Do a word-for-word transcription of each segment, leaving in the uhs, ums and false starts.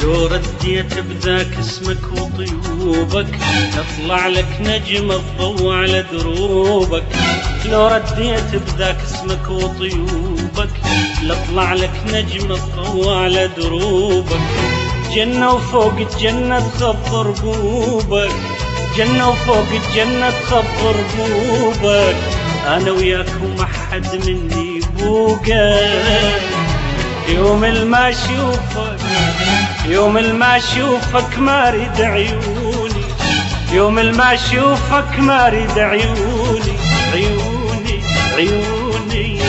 لو رديت بذاك اسمك وطيوبك تطلع لك نجم الضوء على دروبك. لو رديت بذاك اسمك وطيوبك لطلع لك نجم الضوء على دروبك. جنة وفوق الجنة تخضر رقوبك، جنة وفوق الجنة تخضر رقوبك. أنا وياك وما حد مني بوقك. يوم الما اشوفك يوم الما اشوفك ما اريد عيوني، يوم الما اشوفك ما اريد عيوني عيوني عيوني.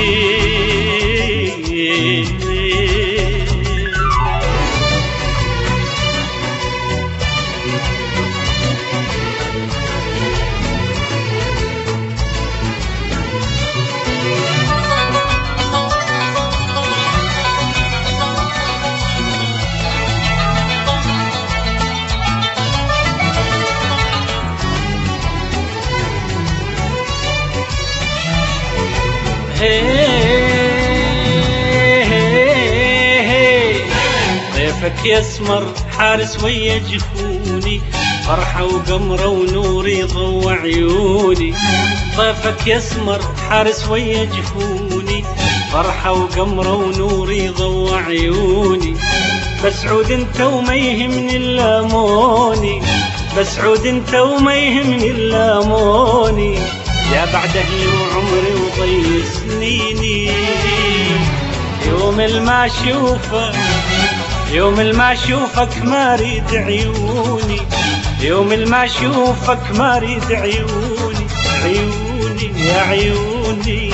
ضيفك يسمر حارس ويا جفوني، فرحة وقمرة ونور يضوى عيوني. ضيفك يسمر حارس ويا جفوني، فرحة وقمرة ونور يضوى عيوني. بسعود انت وما يهمني الا موني، بسعود انت وما يهمني الا موني. يا بعد اهلي وعمري وضي سنيني. يوم الما اشوفك يوم الما اشوفك ما اريد عيوني، يوم الما اشوفك ما اريد عيوني عيوني يا عيوني.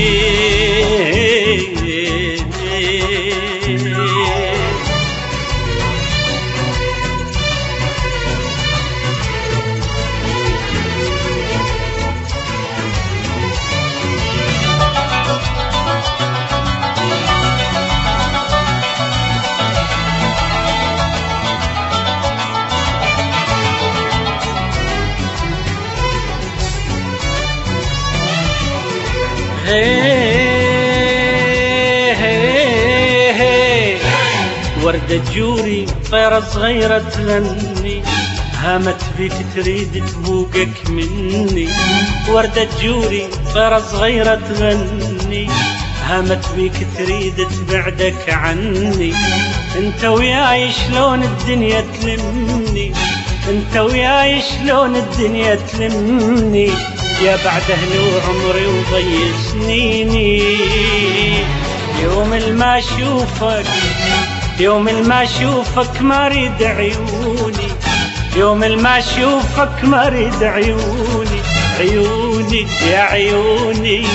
وردة جوري طيرة صغيرة تغني، هامت بيك تريد تبوقك مني. وردة جوري طيرة صغيرة تغني، هامت بيك تريد تبعدك عني. انت وياي شلون الدنيا تلمني، انت وياي شلون الدنيا تلمني. يا بعد اهلي وعمري وضي سنيني. يوم الما اشوفك يوم الما اشوفك ما اريد عيوني، يوم الما اشوفك ما اريد عيوني عيوني يا عيوني.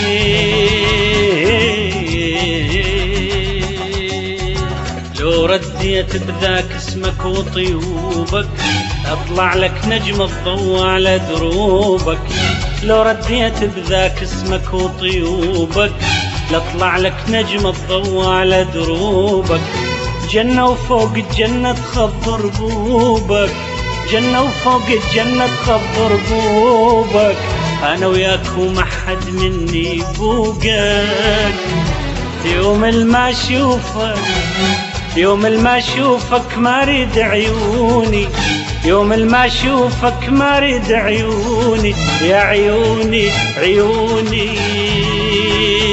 لو رديت بذاك اسمك وطيوبك اطلع لك نجم الضوء على دروبك. لو رديت بذاك اسمك وطيوبك لاطلع لك نجم الضوء على دروبك. جنة وفوق الجنة تخضر رقوبك، جنة وفوق الجنة تخضر رقوبك. أنا وياك وما حد مني بوقك. يوم الما اشوفك يوم الما اشوفك ما اريد عيوني، يوم الما اشوفك ما اريد عيوني يا عيوني عيوني.